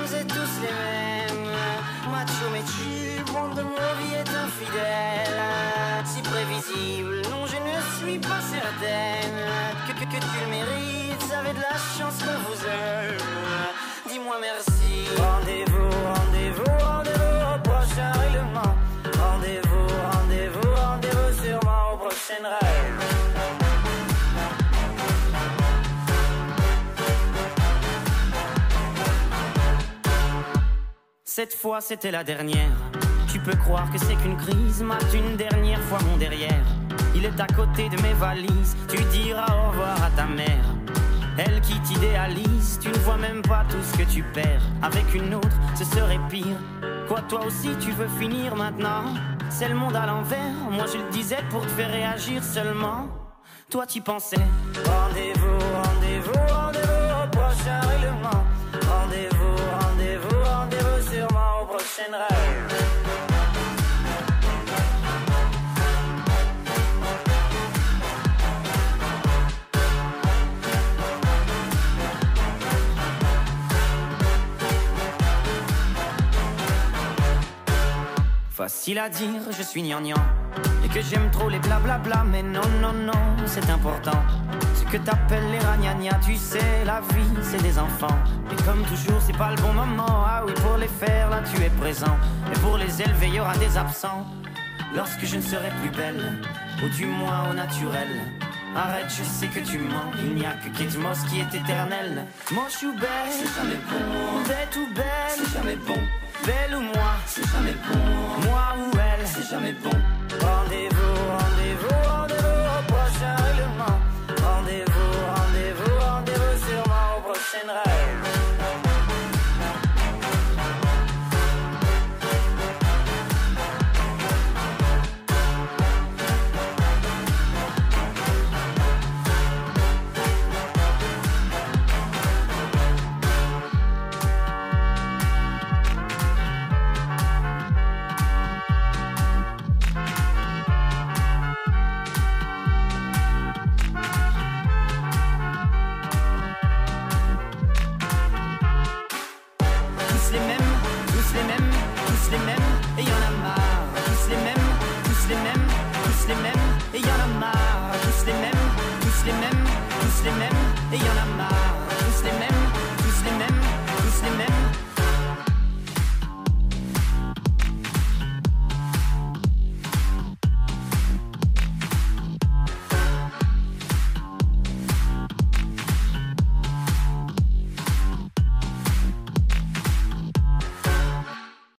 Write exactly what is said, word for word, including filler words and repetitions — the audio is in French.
vous êtes tous les mêmes. Macho mais tu, bande de mauvais infidèle. Si prévisible, non je ne suis pas certaine que, que, que tu le mérites, vous avez de la chance qu'on vous aime. Dis-moi merci. Rendez-vous, rendez-vous, rendez-vous au prochain règlement. Rendez-vous, rendez-vous, rendez-vous sûrement au prochain rêve. Cette fois c'était la dernière. Tu peux croire que c'est qu'une crise, mate une dernière fois mon derrière. Il est à côté de mes valises, tu diras au revoir à ta mère. Elle qui t'idéalise, tu ne vois même pas tout ce que tu perds. Avec une autre, ce serait pire. Quoi, toi aussi tu veux finir maintenant? C'est le monde à l'envers, moi je le disais pour te faire réagir seulement. Toi tu pensais. Rendez-vous, rendez-vous, rendez-vous au prochain règlement. Rendez-vous, rendez-vous, rendez-vous sûrement au prochain rêve. Facile à dire, je suis gnangnan et que j'aime trop les blablabla, mais non, non, non, c'est important. Ce que t'appelles les ragnagnas, tu sais, la vie, c'est des enfants. Et comme toujours, c'est pas le bon moment. Ah oui, pour les faire, là, tu es présent. Et pour les élever, il y aura des absents. Lorsque je ne serai plus belle, ou du moins au naturel. Arrête, je sais que tu mens. Il n'y a que Kate Moss qui est éternelle. Moche ou belle, c'est jamais bon. Bête ou belle, c'est jamais bon. Belle ou moi, c'est jamais bon. Moi ou elle, c'est jamais bon.